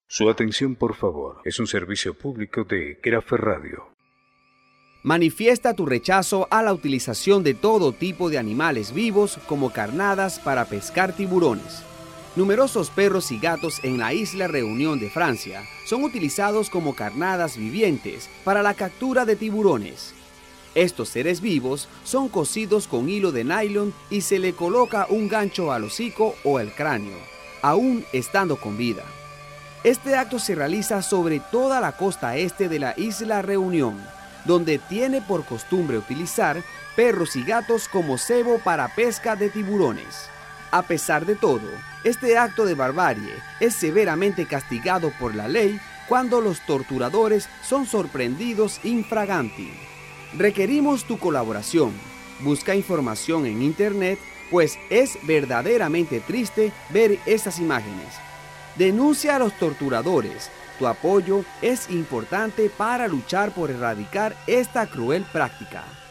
Su atención, por favor. Es un servicio público de Craft Radio. Manifiesta tu rechazo a la utilización de todo tipo de animales vivos como carnadas para pescar tiburones. Numerosos perros y gatos en la isla Reunión de Francia son utilizados como carnadas vivientes para la captura de tiburones. Estos seres vivos son cosidos con hilo de nylon y se le coloca un gancho al hocico o el cráneo, aún estando con vida. Este acto se realiza sobre toda la costa este de la isla Reunión, donde tiene por costumbre utilizar perros y gatos como cebo para pesca de tiburones. A pesar de todo, este acto de barbarie es severamente castigado por la ley cuando los torturadores son sorprendidos infraganti. Requerimos tu colaboración. Busca información en internet, pues es verdaderamente triste ver estas imágenes. Denuncia a los torturadores. Tu apoyo es importante para luchar por erradicar esta cruel práctica.